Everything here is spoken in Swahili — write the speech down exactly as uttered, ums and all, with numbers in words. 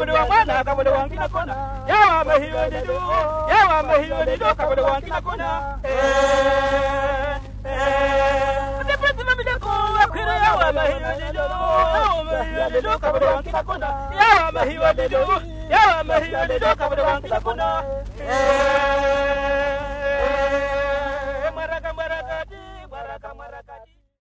kabule wangwana kabule wangina kona yawa mahiyo dido yawa mahiyo dido kabule wangina kona eh eh depois mami da ko akwira yawa mahiyo dido yawa mahiyo dido kabule wangina kona yawa mahiyo dido yawa mahiyo dido kabule wangina kona eh